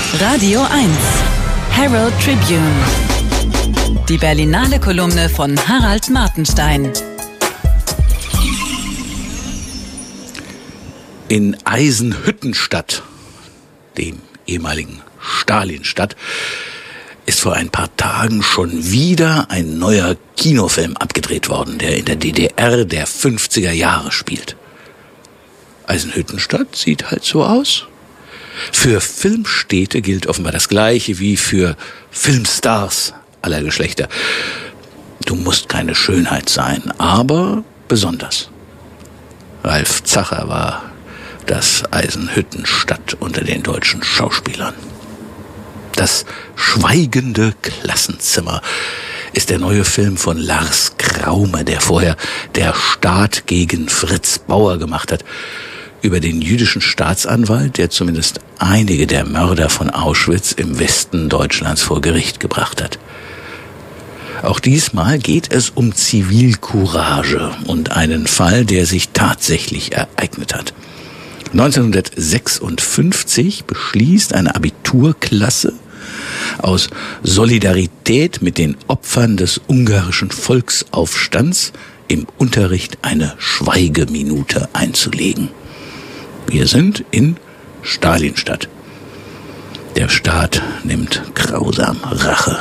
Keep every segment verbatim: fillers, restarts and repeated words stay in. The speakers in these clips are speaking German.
Radio eins. Herald Tribune. Die Berlinale Kolumne von Harald Martenstein. In Eisenhüttenstadt, dem ehemaligen Stalinstadt, ist vor ein paar Tagen schon wieder ein neuer Kinofilm abgedreht worden, der in der D D R der fünfziger Jahre spielt. Eisenhüttenstadt sieht halt so aus. Für Filmstädte gilt offenbar das Gleiche wie für Filmstars aller Geschlechter. Du musst keine Schönheit sein, aber besonders. Ralf Zacher war das Eisenhüttenstadt unter den deutschen Schauspielern. Das schweigende Klassenzimmer ist der neue Film von Lars Kraume, der vorher Der Staat gegen Fritz Bauer gemacht hat, über den jüdischen Staatsanwalt, der zumindest einige der Mörder von Auschwitz im Westen Deutschlands vor Gericht gebracht hat. Auch diesmal geht es um Zivilcourage und einen Fall, der sich tatsächlich ereignet hat. neunzehnhundertsechsundfünfzig beschließt eine Abiturklasse aus Solidarität mit den Opfern des ungarischen Volksaufstands im Unterricht eine Schweigeminute einzulegen. Wir sind in Stalinstadt. Der Staat nimmt grausam Rache.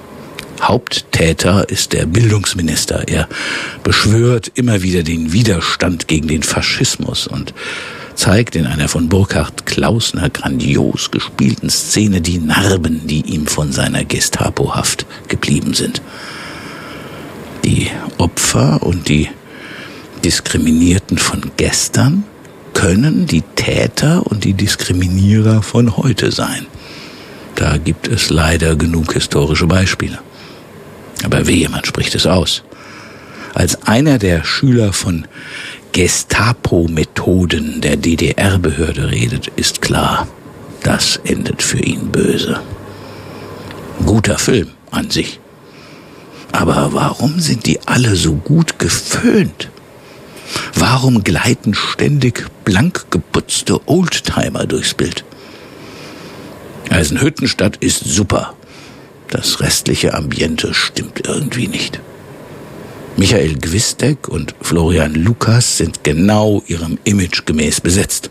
Haupttäter ist der Bildungsminister. Er beschwört immer wieder den Widerstand gegen den Faschismus und zeigt in einer von Burkhard Klausner grandios gespielten Szene die Narben, die ihm von seiner Gestapo-Haft geblieben sind. Die Opfer und die Diskriminierten von gestern können die Täter und die Diskriminierer von heute sein. Da gibt es leider genug historische Beispiele. Aber wehe, man spricht es aus. Als einer der Schüler von Gestapo-Methoden der D D R-Behörde redet, ist klar, das endet für ihn böse. Guter Film an sich. Aber warum sind die alle so gut geföhnt? Warum gleiten ständig blank geputzte Oldtimer durchs Bild? Eisenhüttenstadt ist super. Das restliche Ambiente stimmt irgendwie nicht. Michael Gwisdek und Florian Lukas sind genau ihrem Image gemäß besetzt.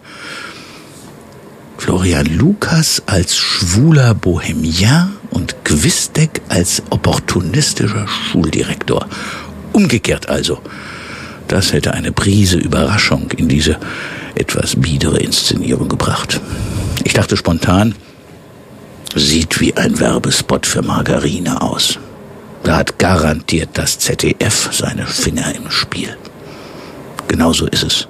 Florian Lukas als schwuler Bohemian und Gwisdek als opportunistischer Schuldirektor. Umgekehrt also. Das hätte eine Prise Überraschung in diese etwas biedere Inszenierung gebracht. Ich dachte spontan, sieht wie ein Werbespot für Margarine aus. Da hat garantiert das Z D F seine Finger im Spiel. Genauso ist es.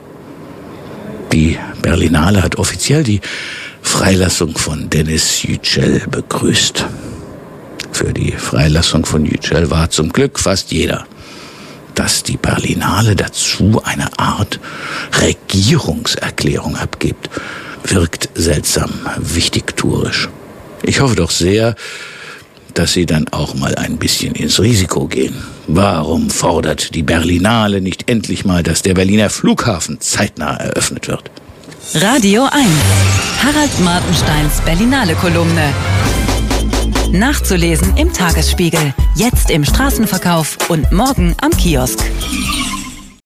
Die Berlinale hat offiziell die Freilassung von Denis Yücel begrüßt. Für die Freilassung von Yücel war zum Glück fast jeder. Dass die Berlinale dazu eine Art Regierungserklärung abgibt, wirkt seltsam wichtigtuerisch. Ich hoffe doch sehr, dass sie dann auch mal ein bisschen ins Risiko gehen. Warum fordert die Berlinale nicht endlich mal, dass der Berliner Flughafen zeitnah eröffnet wird? Radio eins. Harald Martensteins Berlinale Kolumne. Nachzulesen im Tagesspiegel. Jetzt im Straßenverkauf und morgen am Kiosk.